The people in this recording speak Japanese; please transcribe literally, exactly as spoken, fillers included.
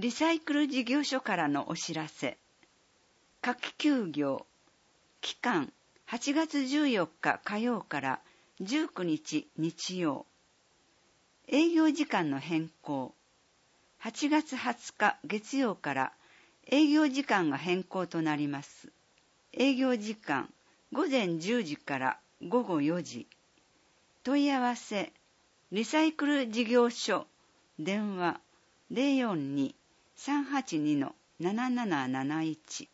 リサイクル事業所からのお知らせ。夏季休業。期間はちがつじゅうよっか火曜からじゅうくにち日曜。営業時間の変更。はちがつはつか月曜から営業時間が変更となります。営業時間ごぜんじゅうじからごごよじ。問い合わせリサイクル事業所電話 ゼロよんに さんはちに ななななななないち